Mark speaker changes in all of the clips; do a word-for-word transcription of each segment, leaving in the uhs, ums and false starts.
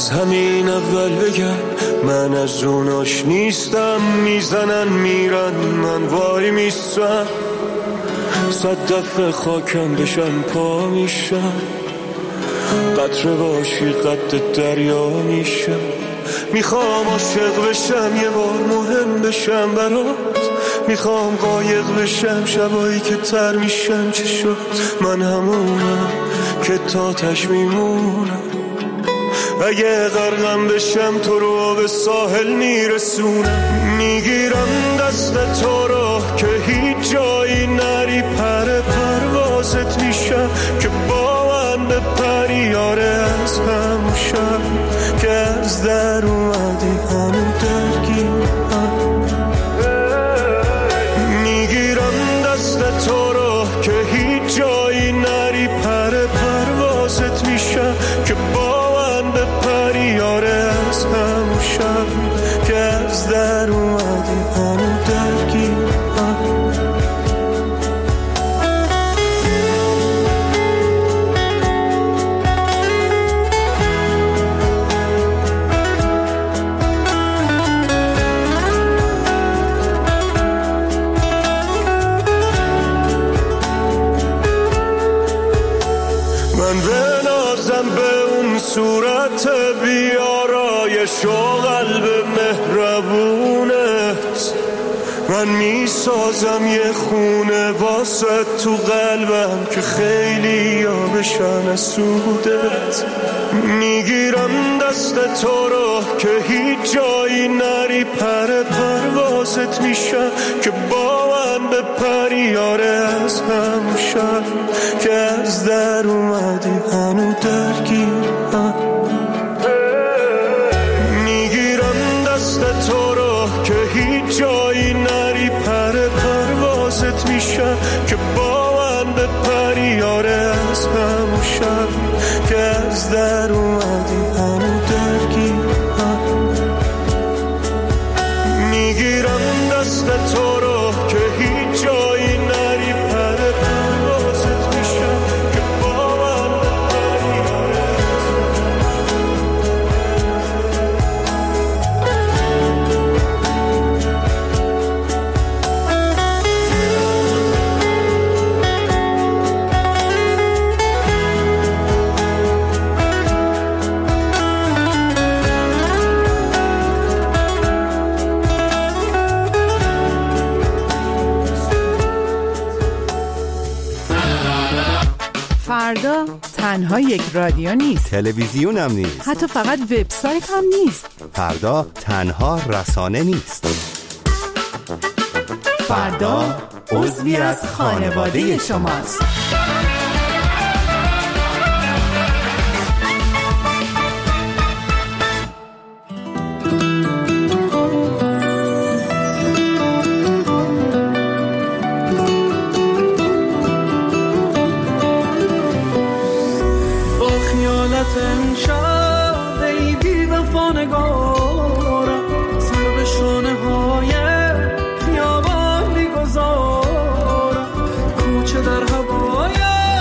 Speaker 1: از همین اول بگم من از اوناش نیستم. میزنن میرن من وای میستم، صد دفعه خاکم بشم پا میشم. قطره باشی قد دریا میشم. میخوام عاشق بشم یه بار مهم بشم برات. میخوام قایق بشم شبایی که تر میشم. چه شد من همونم که تا تش میمونم. اگه غرقم بشم تو رو به ساحل میرسونم. میگیرم دست تو رو که هیچ جایی نری، پر پروازت میشم که با من به پریاره. از همون شب که از در اومدی همون درگیرم. میگیرم دست تو رو که هیچ جایی نری، پر پروازت میشم که با من به پریاره. از همون شب که از در اومدی همون درگیرم. من بنازم به اون صورت بیارایش و قلب مهربونت. من میسازم یه خونه واسه تو قلبم که خیلی ها بشن از سودت. میگیرم دست تو رو که هیچ جایی نری، پر پروازت میشم که با من به پریاره. از همون شب که از در اومدی هنو درگیرم. میگیرم دست تو رو که هیچ جایی نری، پر پروازت میشم که با من به پریاره. از همون شب که از در اومدی هنو درگیرم. میگیرم دست تو رو که هیچ جایی نری، پر پروازت میشم که با من به پریاره.
Speaker 2: فردا تنها یک رادیو نیست،
Speaker 3: تلویزیون هم نیست،
Speaker 2: حتی فقط وبسایت هم نیست.
Speaker 3: فردا تنها رسانه نیست.
Speaker 2: فردا عضوی از خانواده شماست.
Speaker 4: امشب ای بی وفا نگارم، سر به شانه های خیابان میگذارم. کوچه در هوای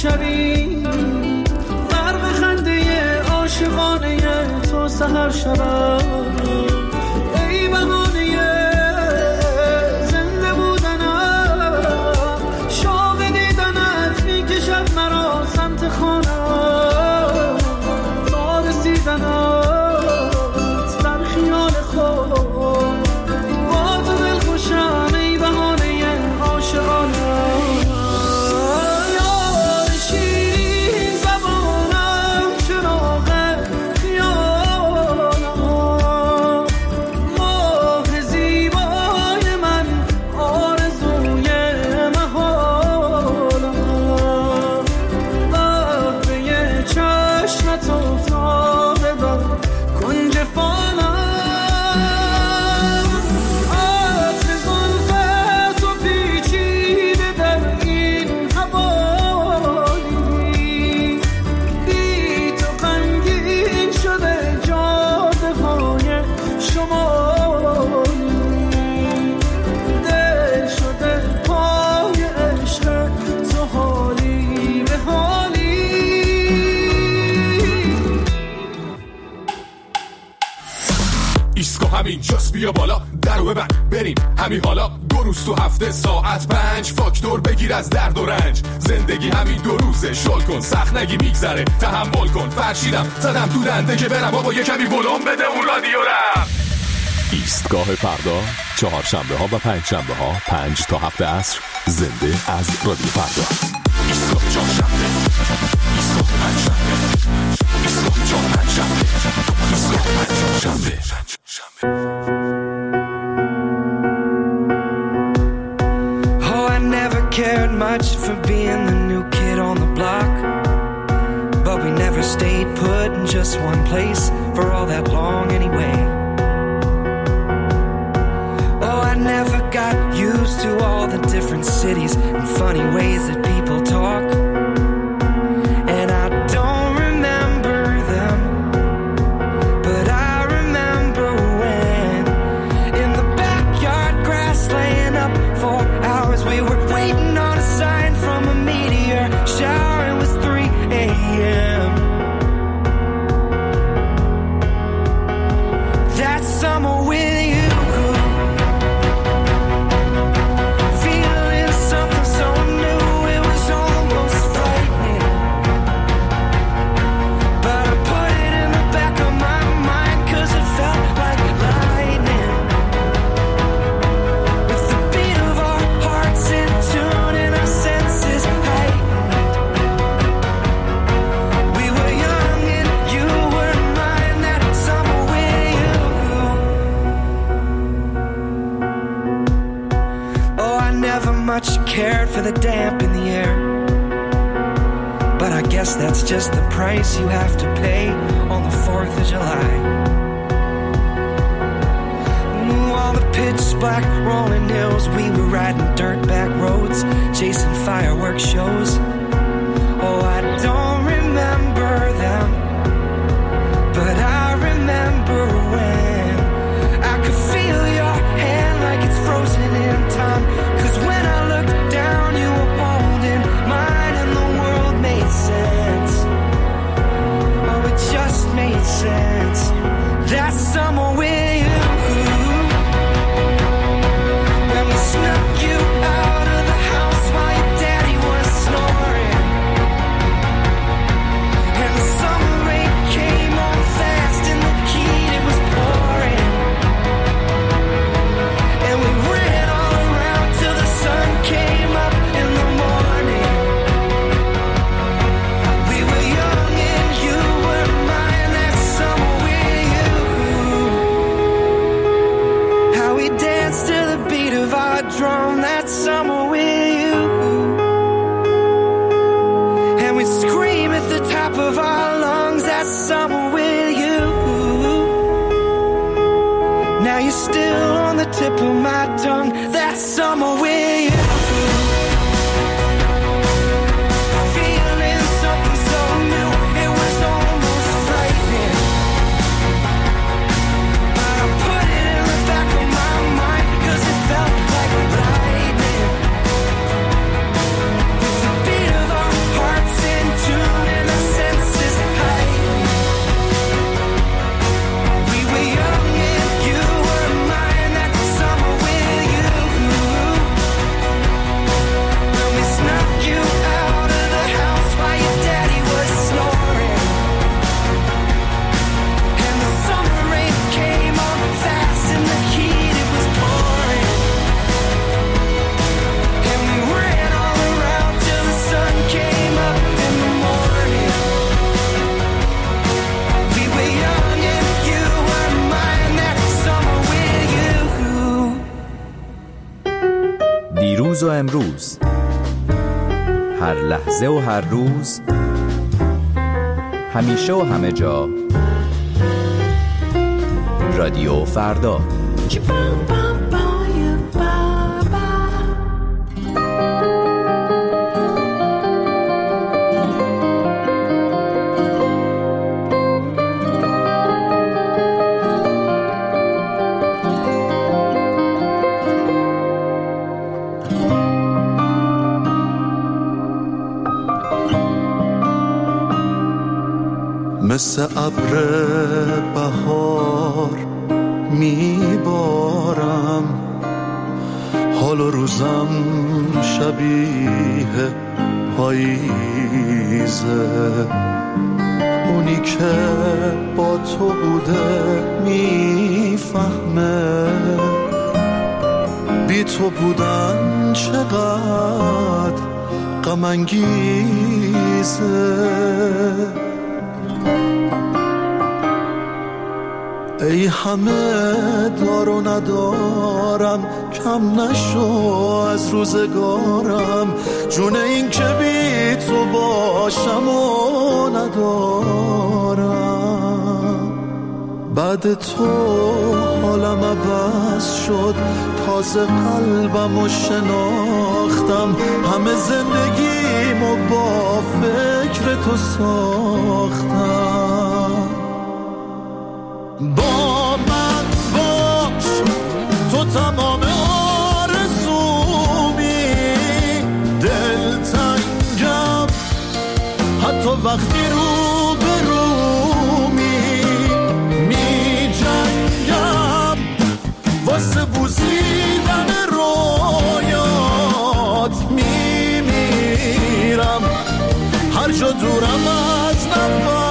Speaker 4: شبی غرق خنده عاشقانه تو سحر شبم ای بهانه زنده بودنم شوق دیدنت میکشد مرا سمت خانم تا رسیدنت در خیال خود با تو دل خوشم ای بهانه عاشقانه
Speaker 5: اینجاست بیا بالا درو ببند بریم همین حالا دو روز تو هفته ساعت پنج فاکتور بگیر از درد و رنج زندگی همین دو روزه شل کن سخت نگی میگذره تحمل کن فرشیدم زدم تو دنده که برم بابا یه کمی ولوم بده اون رادیو رم
Speaker 6: ایستگاه فردا چهارشنبه ها و پنج شنبه ها پنج تا هفت عصر زنده از رادیو فردا
Speaker 5: ایستگاه چهارشنبه ایستگاه پنجشنبه ایستگاه چهارشنبه ایستگاه پنجشنبه
Speaker 7: Oh, I never cared much for being the new kid on the block, but we never stayed put in just one place for all that long anyway. Oh, I never got used to all the different cities and funny ways that people talk, and I don't remember them, but I remember when in the backyard grass laying up for hours we were waiting on a sign from a meteor shower. It was three a.m. That summer with you, feeling something so new, it was almost frightening, but I put it in the back of my mind 'cause it felt like lightning, with the beat of our hearts in tune and our senses heightened. We were young and you were mine that summer with you. Oh, I never much cared for the damp in the air, but I guess that's just the price you have to pay on the fourth of July. Ooh, all the pitch black rolling hills, we were riding dirt back roads, chasing fireworks shows. Oh, I don't remember them, but I remember when I could feel your hand like it's frozen in time. 'Cause when I looked down, you were holding mine and the world made sense. Oh, it just made sense. That summer with you, when we snuck you out of the house while your daddy was snoring, and the summer rain came on fast in the heat, it was pouring, and we ran all around till the sun came up in the morning. We were young and you were mine that summer with you. How we danced to the beat of our drum that summer with you, and we'd scream at the top of our lungs that summer with you. Now you're still on the tip of my tongue that summer with you. Feeling something so new, it was almost frightening, but I put it in the back of my mind 'cause it felt like lightning, with the beat of our hearts
Speaker 8: دیروز و امروز، هر لحظه و هر روز، همیشه و همه جا، رادیو فردا.
Speaker 1: مثل ابر بهار میبارم، حال و روزم شبیه پاییزه. اونی که با تو بوده میفهمه بی تو بودن چقدر غم انگیزه. ای همه دار و ندارم، کم نشو از روزگارم، جون این که بی تو باشم و ندارم. بعد تو حالم عوض شد، تازه قلبم رو شناختم، همه زندگیمو با فکر تو ساختم. با من باش، تو تمام آرزومی، دلتنگم حتی وقتی رو به رومی، می جنگم واسه بوسیدن رویات، می میرم هر جا دورم از نفس.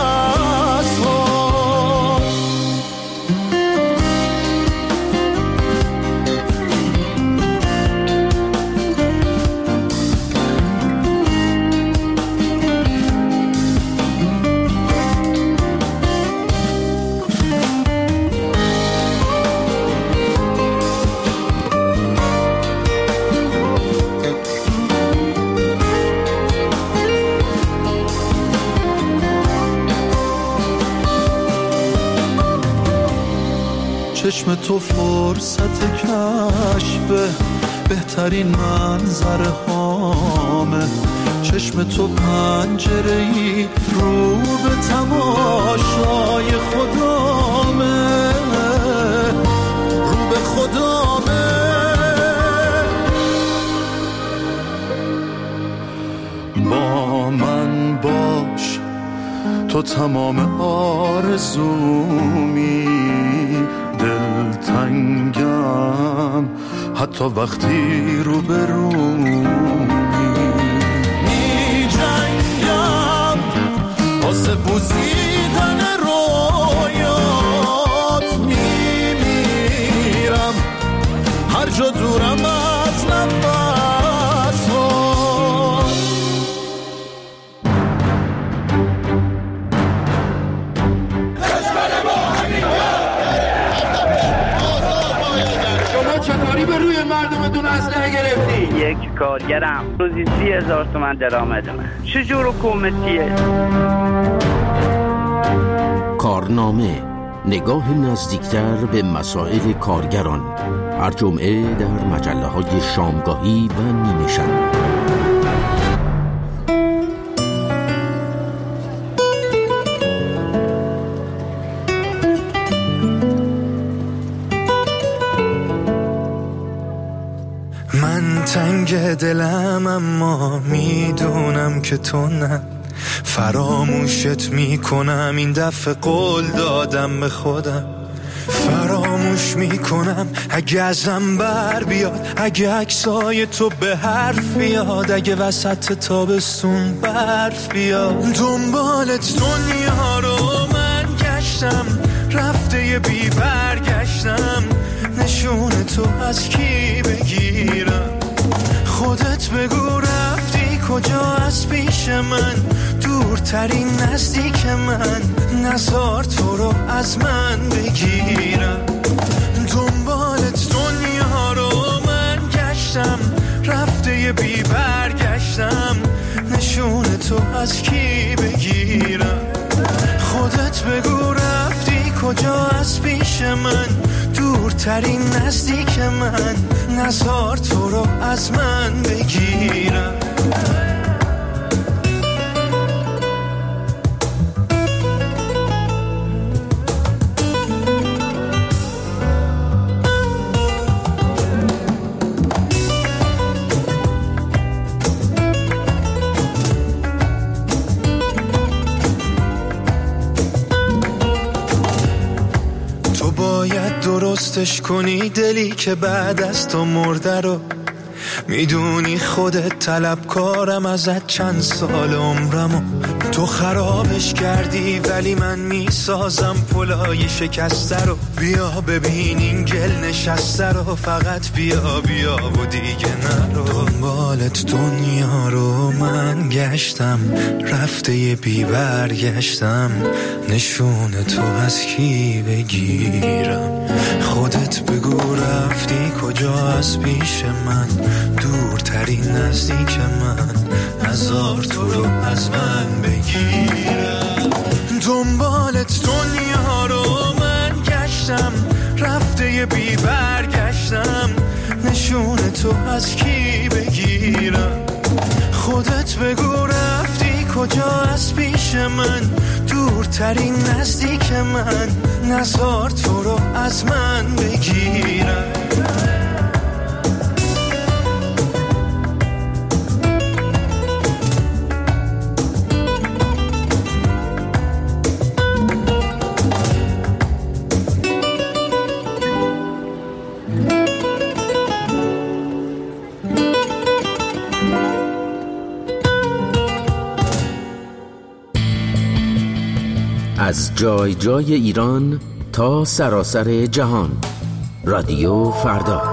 Speaker 1: چشم تو فرصت کشف بهترین منظره هامه، چشم تو پنجره‌ای رو به تماشای خدامه، رو به خدامه. با من باش، تو تمام آرزومی، دلتنگم حتی وقتی رو به رومی، می جنگم واسه بوسیدن رویات، می میرم هر جا دورم از نفس.
Speaker 9: چطوری به روی مردمتون اسلحه گرفتی؟
Speaker 10: یک کارگرم روزی سی هزار تومن درآمدمه. چجور حکومتیه؟
Speaker 11: کارنامه، نگاه نزدیکتر به مسائل کارگران، هر جمعه در مجله های شامگاهی و نیمه شب.
Speaker 1: تنگ دلم اما میدونم که تو نه، فراموشت میکنم این دفعه قول دادم به خودم، فراموش میکنم اگه ازم بر بیاد، اگه عکسای تو به حرف بیاد، اگه وسط تابستون برف بیاد. دنبالت دنیا رو من گشتم، رفته یه بی برگشتم، نشون تو از کی بگیرم؟ خودت بگو رفتی کجا از پیش من، دورترین نزدیک من، نزار تو رو از من بگیرم. دنبالت دنیا رو من گشتم، رفته تو از کی بگیرم؟ خودت بگو رفتی کجا از پیش من، دورترین نزدیک من، نزار تو رو از من بگیرم. درستش کنی دلی که بعد از تو مرده رو، میدونی خودت طلبکارم ازت چند سال عمرمو، تو خرابش کردی ولی من میسازم پلای شکسته رو. بیا ببین این گل نشسته رو، فقط بیا بیا و دیگه نرو. دنبالت دنیا رو من گشتم، رفته یه بی برگشتم، نشون تو از کی بگیرم؟ خودت بگو رفتی کجا از پیش من، دورترین نزدیک من، نزار تو رو از من بگیرم. دنبالت دنیا رو من گشتم، رفته یه بی برگشتم، نشون تو از کی بگیرم؟ خودت بگو رفتی کجا از پیش من، دورترین نزدیک من، نزار تو رو از من بگیرم.
Speaker 11: از جای جای ایران تا سراسر جهان، رادیو فردا.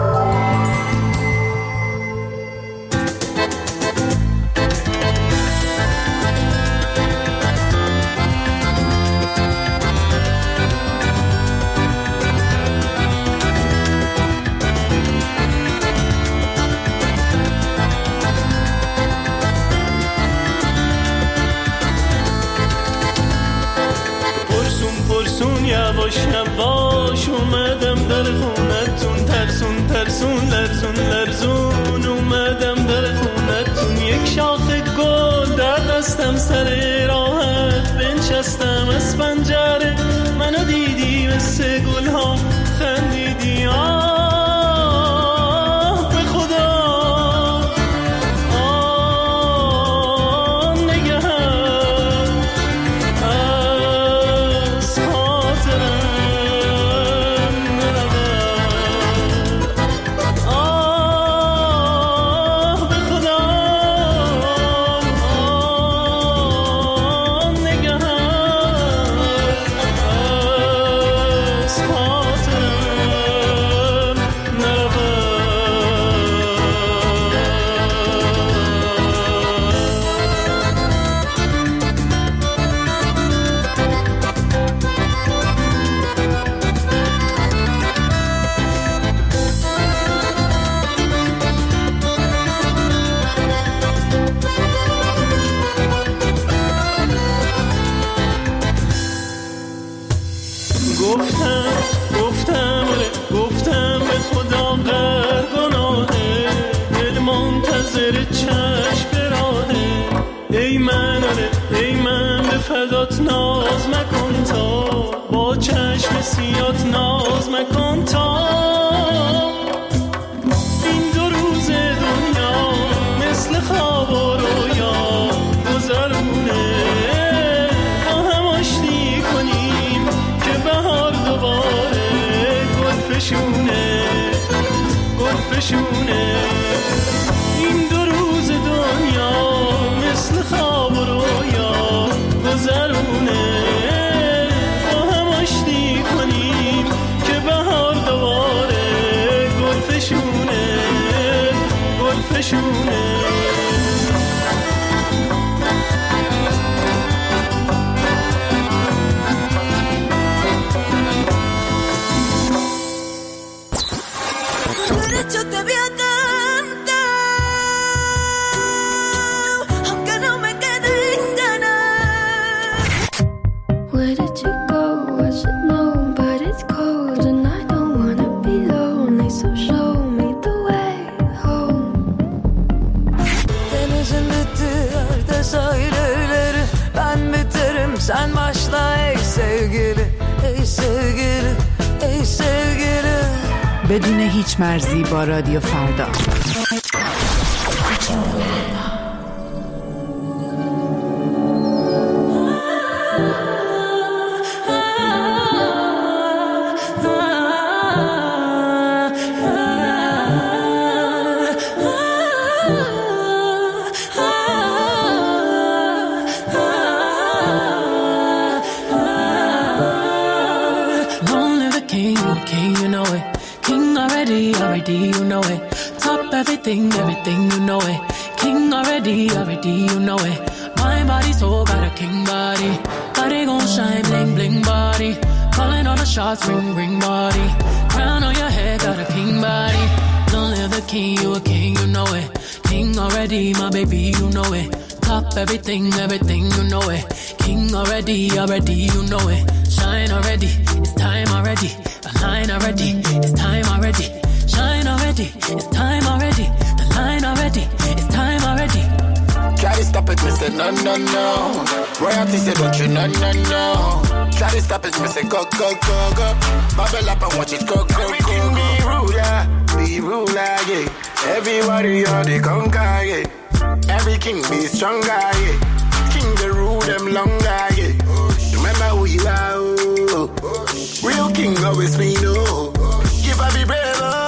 Speaker 12: یواش یواش اومدم در خونتون، ترسون ترسون لرزون لرزون اومدم در خونتون. یک شاخه گل در دستم سر راحت بنشستم از پنجره، منو دیدی مثل گل ها خندیدی. آه به خدا آه نگه گفتم گفتم گفتم به خدا غر گناهه، دل منتظر چشم راهه. ای من آره ای من به فدات ناز مکن تا، با چشم سیات ناز مکن تا. این دو روز دنیا مثل خواب و رویا گذرونه، با هم آشتی کنیم که بهار دوباره گل فشونه گل فشونه. این دو روز دنیا مثل خواب و رویا گذرونه، با هم آشتی کنیم که بهار دوباره گل فشونه گل فشونه.
Speaker 13: Yo te vi acá
Speaker 2: بدون هیچ مرزی با رادیو فردا.
Speaker 12: You know it. Top everything, everything, you know it. King already, already, you know it. My body, soul, got a king body. Body gon' shine, bling, bling body. Calling all the shots, ring, ring body. Crown on your head, got a king body. Don't live the king, you a king, you know it. King already, my baby, you know it. Top everything, everything, you know it. King already, already, you know it. Shine already, it's time already. Align already, it's time already. Shine already, it's time already. The line already, it's time already.
Speaker 13: Try to stop it, me say no, no, no. Royalty say don't you, no, no, no. Try to stop it, me say go, go, go, go. Bubble up and watch it go, go, go, go. Be ruler, be ruler, yeah. Everybody on the conquer, yeah. Every king be stronger, yeah. King the rule them longer, yeah. Remember who you are, oh. Real king always me know. Give a be brave, oh.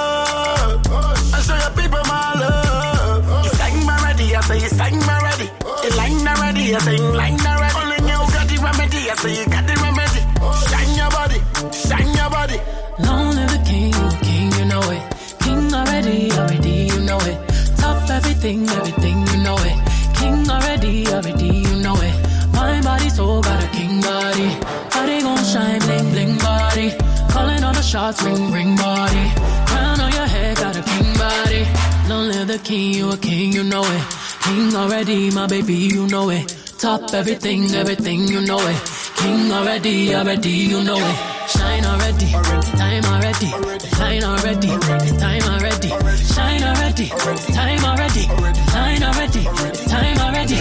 Speaker 13: Show your people my love. You sang my ready, I say you sang my ready. You line already, I say you line already. Only you got the remedy, I say you got the remedy. Shine your body, shine your body.
Speaker 12: Long live the king, you a king, you know it. King already, already, you know it. Top everything, everything, you know it. King already, already, you know it. My body, soul, got a king body. Body gon' shine, bling, bling body. Calling all the shots, ring, ring body. Crown on your head, got a king body. Don't live the king, you a king, you know it. King already, my baby, you know it. Top everything, everything, you know it. King already, already, you know it. Shine already, it's time already. Shine already, it's time already. Shine already, it's time already. Shine already, it's time already.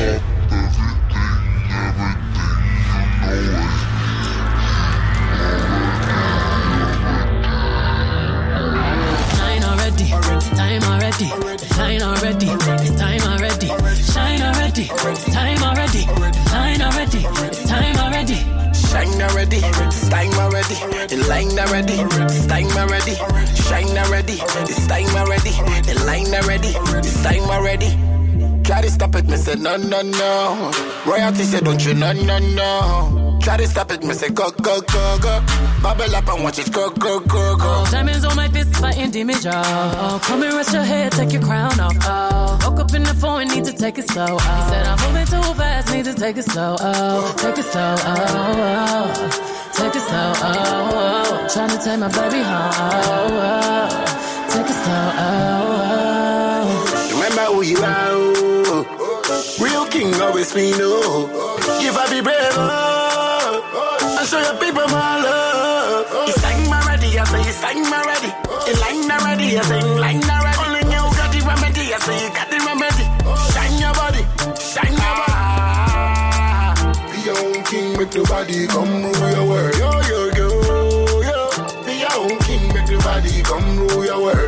Speaker 12: It's time already, shine already, it's time already, shine already, it's time already, shine already, it's time already.
Speaker 13: Shine already, it's time already. The line already, it's time already. Shine already, it's time already. The line already, it's time already. Try to stop it, me say no, no, no. Royalty say don't you, no, no, no. Try to stop it, me say go, go, go, go. Bubble up and watch it go, go, go, go.
Speaker 12: Diamonds on my fist fighting demons, y'all. Come and rest your head, take your crown off. Oh, woke up in the phone, need to take it slow. Oh. He said I'm moving too fast, need to take it slow. Oh, take it slow. Oh, oh. Take it slow. Oh, oh. Trying to take my baby home. Oh, oh. Take it slow. Oh, oh.
Speaker 13: Remember who you are. Oh. Real king always me know. Give I be brave. Oh. And show your people my love. You sang my ready, I say you sang my ready. You line already, I say you line already. Only you got the remedy, I say you got the remedy. Shine your body, shine your body. Be your own king, make nobody come rule your world. Yo, yo, yo, yo. Be your own king, make nobody come rule your world.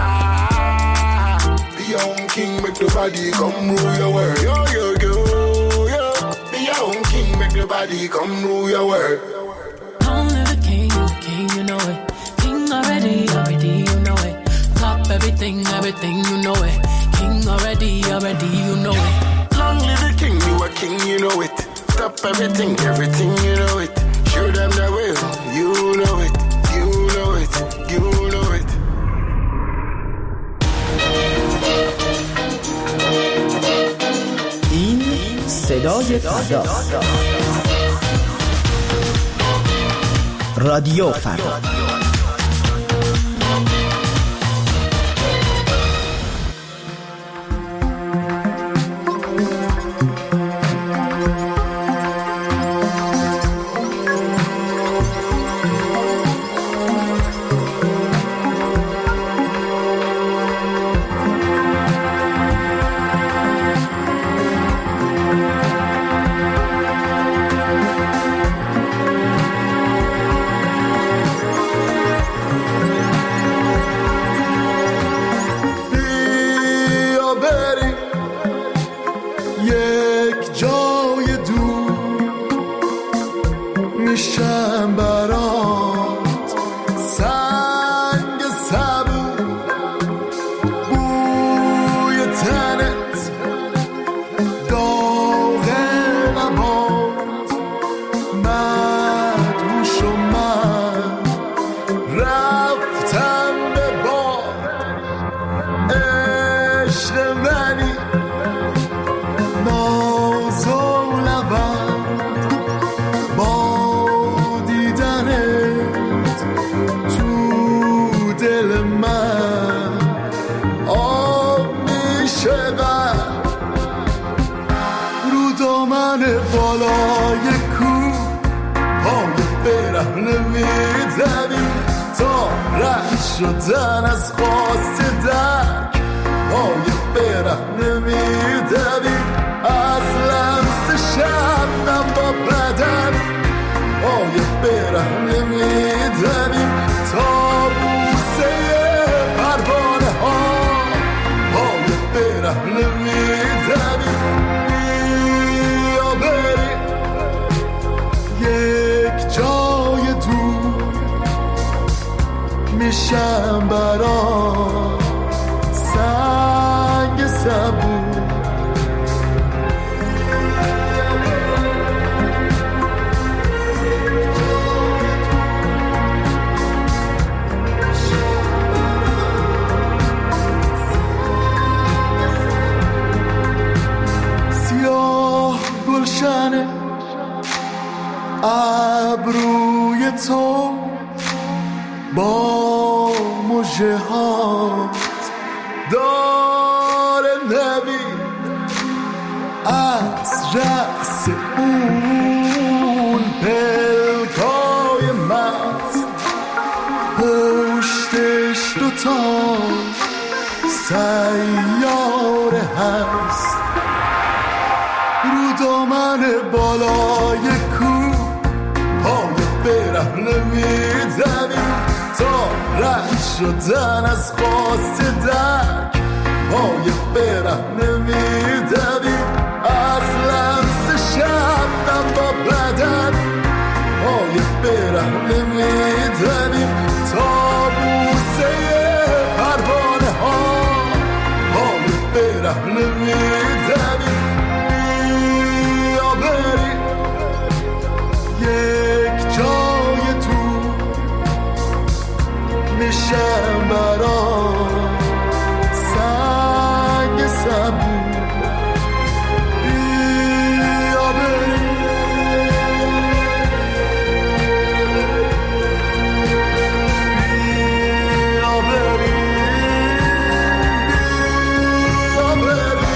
Speaker 13: Be your own king, make nobody come rule your world. Yo, yo, yo, yo. Be your own king, make nobody come rule your world.
Speaker 12: Only the king, you the king, you know it. King already, already, you know it. Top everything, everything, you know it. King already, already, you know it.
Speaker 13: Long live the king, you a king, you know it. Top everything, everything, you know it. Show them the way, you know it. You know it, you know it.
Speaker 14: این صدای فردا، رادیو فردا.
Speaker 15: میشم برات سنگ سبو، بوی تنت داغ نبات، مدهوش و من رفتم به بار عشق منی، ناز و لبت با دیدنت تو دل من آب میشه غم. رو دامن بالای کوه پای برهنه میدویم تا رد شدن از خواست درک، پای برهنه میدویم از لمس شبنم با بدن، پای برهنه میدویم تا بوسه پروانه ها، پای برهنه میدویم. بیا بریم یک جای دور، میشم برات سنگ سبو. سیاه گلشن ابروی تو با مژه هات داره نوید از رقص اون پلکای مست، پشتش دوتا سیاره هست. رو دامن بالای کوه پای برهنه میدویم تا رد شدن از خواست درک، پای برهنه میدویم از لمس شبنم با بدن، پای برهنه میدویم تا بوسه پروانه ها، پای برهنه میدویم. بیا بریم یک جای تو، میشم برات سنگ سبو. بیا بریم بیا بریم بیا بریم.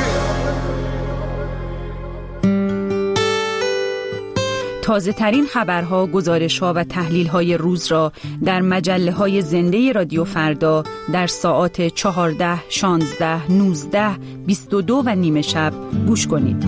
Speaker 16: تازه ترین خبرها، گزارش‌ها و تحلیل‌های روز را در مجله‌های زنده رادیو فردا در ساعات چهارده، شانزده، نوزده، بیست و دو و نیمه شب گوش کنید.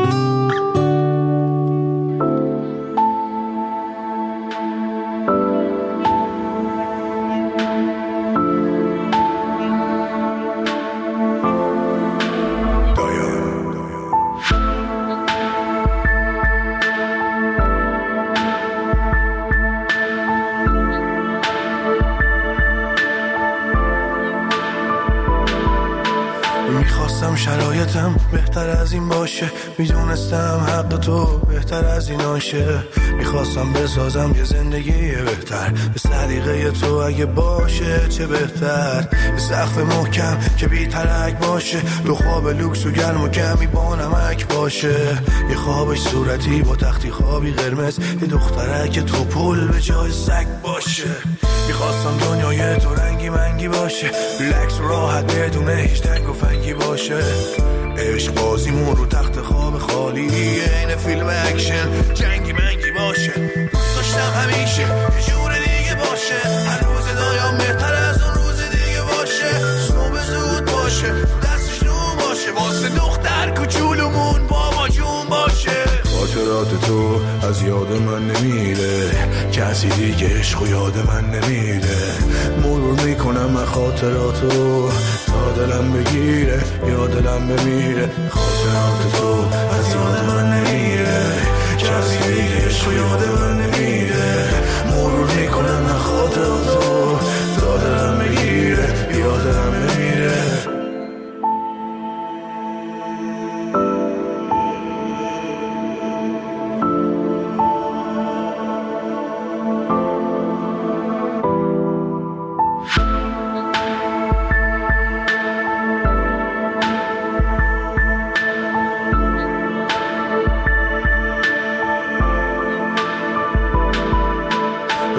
Speaker 1: میخواستم شرایطم بهتر از این باشه، میدونستم حق تو بهتر از این آشه، میخواستم بسازم یه زندگی بهتر به صدیقه تو اگه باشه چه بهتر، یه سقف محکم که بی ترک باشه، دو خواب لوکس و گرم و گمی با نمک باشه، یه خوابش صورتی با تختی خوابی قرمز، یه دخترک تو پول به جای سگ باشه، میخواستم دنیای تو رنگی منگی باشه، ریلکس و راحت بدون هیچ تنگ و فنگی باشه، عشق بازیمون رو تخت خواب خالی این فیلم اکشن جنگی منگی باشه، دوست داشتم همیشه یه جور دیگه باشه، هر روز دایم بهتر از اون روز دیگه باشه، صبح زود باشه دستش نون باشه، واسه دختر کوچولومون بابا جون باشه، خاطرات تو از یاد من نمیره، کسی دیگه عشق و یاد من نمیره، مرور میکنم من خاطراتو تا دلم بگیره یا دلم بمیره، خاطرات تو از یاد من نمیره، کسی دیگه عشق و یاد من نمیره.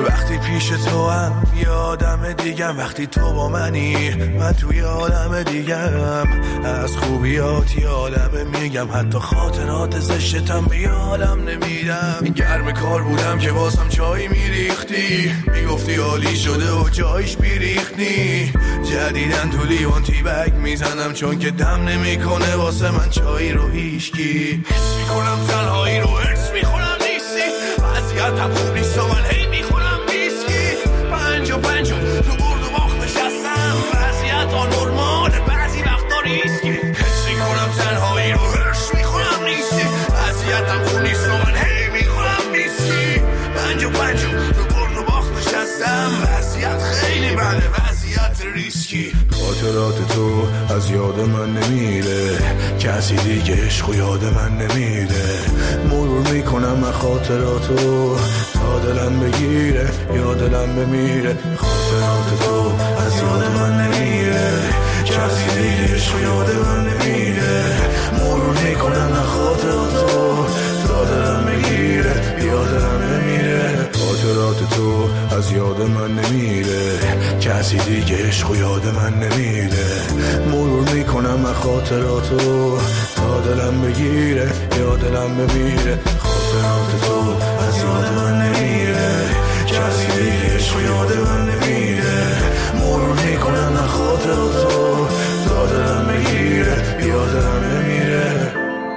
Speaker 17: وقتی پیش تو هم یادم دیگم، وقتی تو با منی من توی عالم دیگم، از خوبیات یادم میگم، حتی خاطرات زشتم به یادم نمیدم. گرم کار بودم که واسم چای میریختی، میگفتی عالی شده و جایش بیریختی. جدیدن تو لیوان تی بگ میزنم چون که دم نمیکنه واسه من چای رو هیشکی. حس میکنم تنهایی رو حس میخونم نیستی، وضعیتم خوب نیست و من هی میخونم ویسکی. پنج و پنج و تو برد و باخت نشستم، وضعیت آنورمال بعضی وقتا ریسکی. حس میکنم تنهایی رو حس میخونم نیستی، وضعیتم خوب نیست و من هی میخونم ویسکی. پنج و پنج و تو برد و باخت نشستم، وضعیت خیلی بده، وضعیت ریسکی. خاطرات تو از یاد من نمیره، کسی دیگه عشق و یاد من نمیره. مرور میکنم من خاطراتو تا دلم بگیره یا دلم بمیره. خاطرات تو از یاد من نمیره، کسی دیگه عشق و یاد من نمیره. مرور میکنم من خاطراتو تا دلم بگیره یا دلم بمیره. خاطرات تو از یاد من نمیره، کسی دیگه عشق و یاد من نمیره. مرور میکنم من خاطراتو تا دلم بگیره یا دلم بمیره. خاطرات تو از یاد من نمیره، کسی دیگه عشق و یاد من نمیره. مرور میکنم من خاطراتو تا دلم بگیره یا دلم بمیره.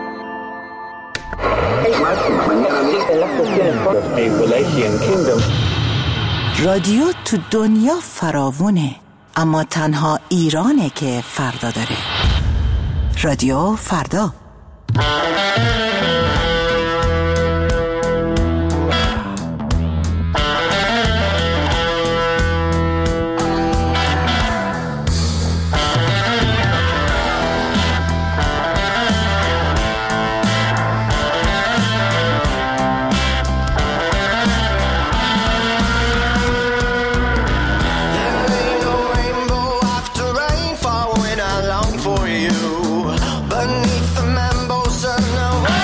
Speaker 2: رادیو تو دنیا فراوونه، اما تنها ایرانه که فردا داره. رادیو فردا.
Speaker 15: Beneath the mambo sun, no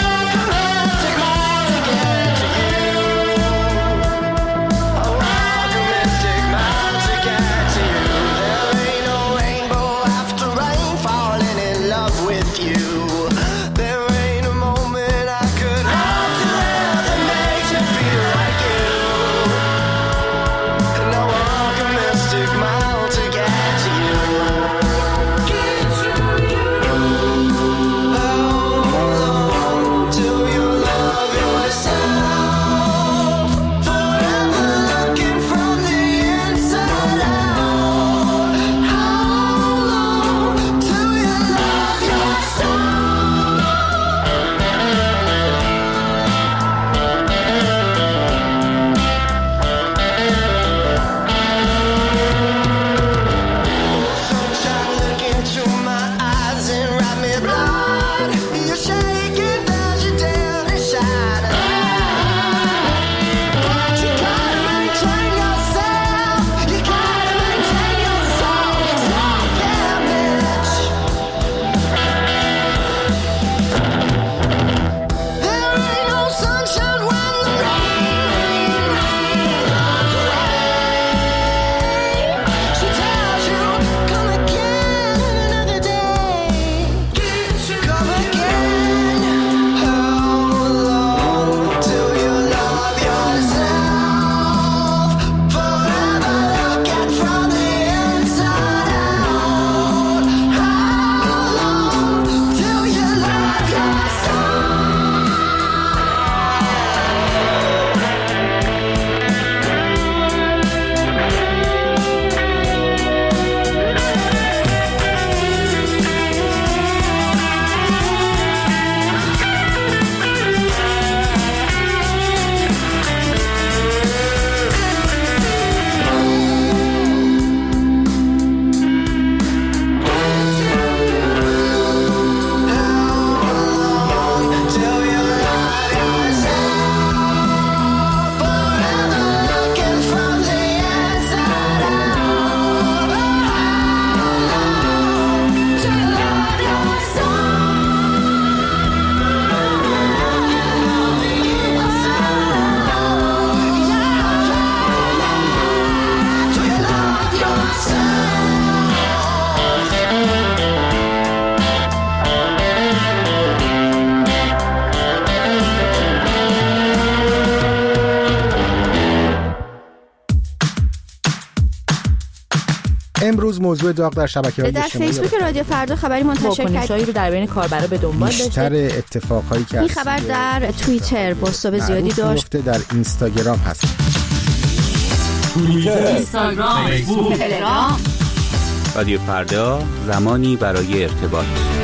Speaker 18: امروز موضوع داغ در شبکه‌های
Speaker 19: در
Speaker 18: اجتماعی
Speaker 19: فیسبوک رادیو فردا خبری منتشر کرد.
Speaker 16: واکنشایی رو در بین کاربرا به دنبال داشته.
Speaker 18: بیشتر اتفاقایی که
Speaker 19: این خبر در توییتر بازتاب زیادی داشت.
Speaker 18: در اینستاگرام هست.
Speaker 1: توییتر،
Speaker 16: اینستاگرام، فیسبوک، تلگرام.
Speaker 20: رادیو فردا، زمانی برای ارتباط.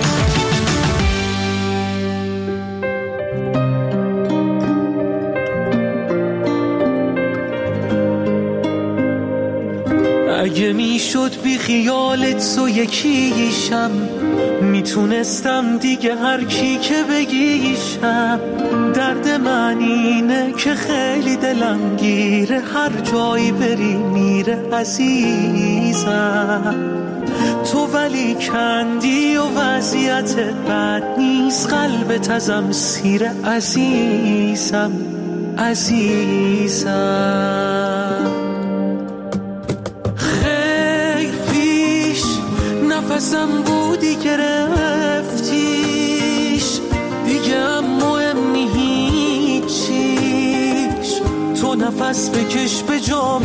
Speaker 12: اگه میشد بی خیالت تو یکیشم، میتونستم دیگه هر کی که بگیشم. درد من اینه که خیلی دلم گیره، هر جایی بری میره عزیزم. تو ولی کندی و وضعیتت بد نیست، قلبت ازم سیره عزیزم عزیزم. نفسم بودی گرفتیش، دیگه هم مهم هیچیش. تو نفس بکش به جا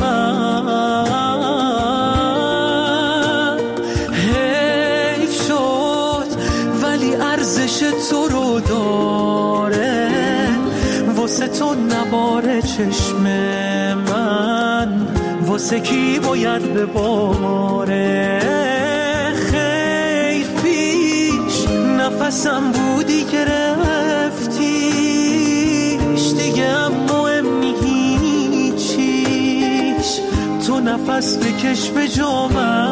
Speaker 12: من، حیف شد ولی ارزش تو رو داره، واسه تو نباره چشم من، واسه کی باید بباره. نفسم بودی گرفتیش، دیگه هم مهم هیچیش. تو نفس بکش به جا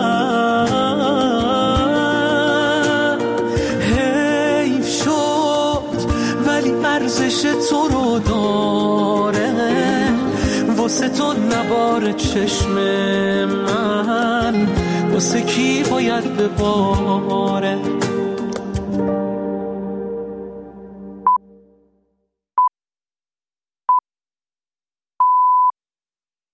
Speaker 12: من، حیف شد ولی ارزش تو رو داره، واسه تو نباره چشم من، واسه کی باید بباره.